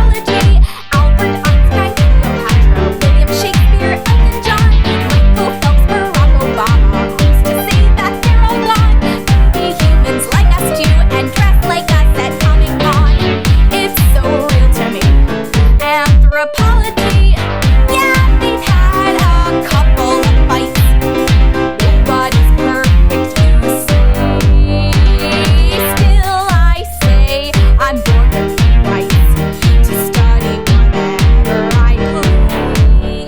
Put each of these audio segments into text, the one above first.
anthropology. Albert Einstein, Cleopatra, William Shakespeare, Elton John, Michael Phelps, Barack Obama. Who's to say that they're all gone? Be humans like us too and dress like us at Comic Con. It's so real to me. Anthropology. Yeah, they've had a couple of fights. Nobody's perfect, you say. Still, I say I'm born with the right to study whatever I please.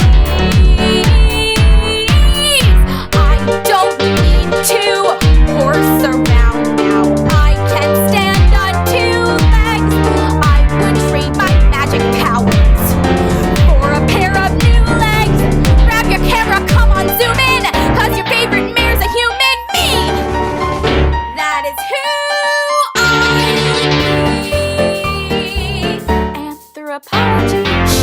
I don't need to horse around now. I can stand on two legs. I would trade my magic powers for a pair of new legs. Grab your camera, come on, zoom in, 'cause your favorite mayor's a human being. That is who I would be. Anthropology.